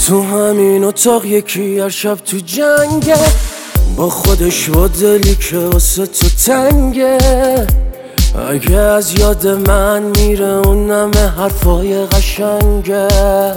تو همین اتاق یکی هر شب تو جنگه، با خودش و دلی که واسه تو تنگه. اگه از یاد من میره اون همه حرفای قشنگه.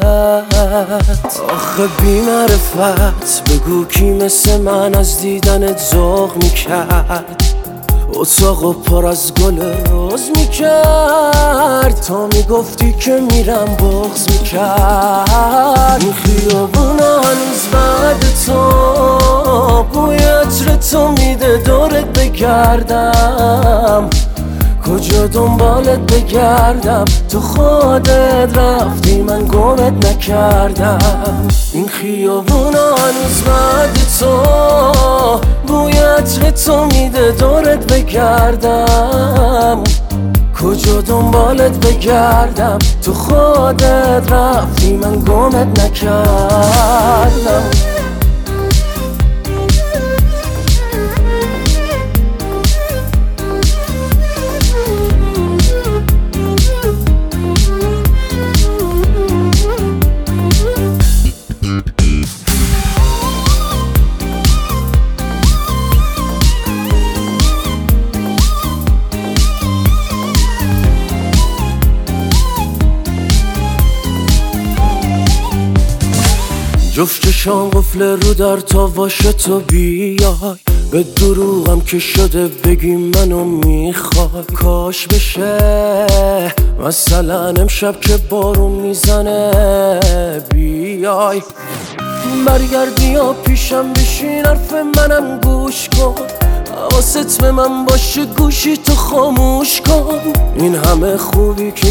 آخه بی معرفت بگو کی مثل من از دیدنت ذوق میکرد، اتاقو پر از گل روز میکرد. تا میگفتی که میرم بغض میکرد. این خیابونا هنوز بعد تو بوی عطر تو میده دورت بگردم. کجا دنبالت بگردم، تو خودت رفتی من گمت نکردم. این خیابونا هنوز بعد تو بوی عطر تو میده دورت بگردم. کجا دنبالت بگردم، تو خودت رفتی من گمت نکردم. جفت چشام قفل رو در تا باشه تو بیای. به دروغم که شده بگی منو میخوای. کاش بشه مثلا امشب که بارون میزنه بیای. برگردی یا پیشم بشین حرف منم گوش کن. حواست به من باشه گوشی تو خاموش کن. این همه خوبی که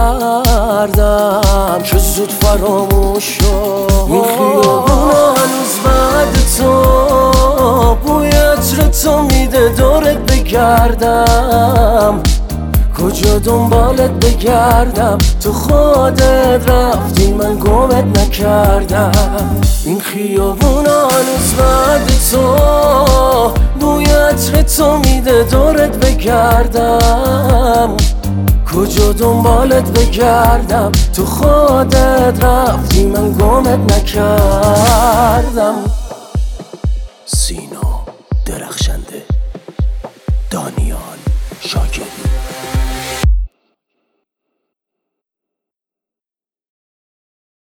کردم چه زود فراموش شد. این خیابونا هنوز بعد تو بوی عطر تو میده دورت بگردم. کجا دنبالت بگردم، تو خودت رفتی من گمت نکردم. این خیابونا هنوز بعد تو بوی عطر تو میده دورت بگردم. کجا دنبالت بگردم، تو خودت رفتی من گمت نکردم. سینا درخشنده، دانیال شاکر.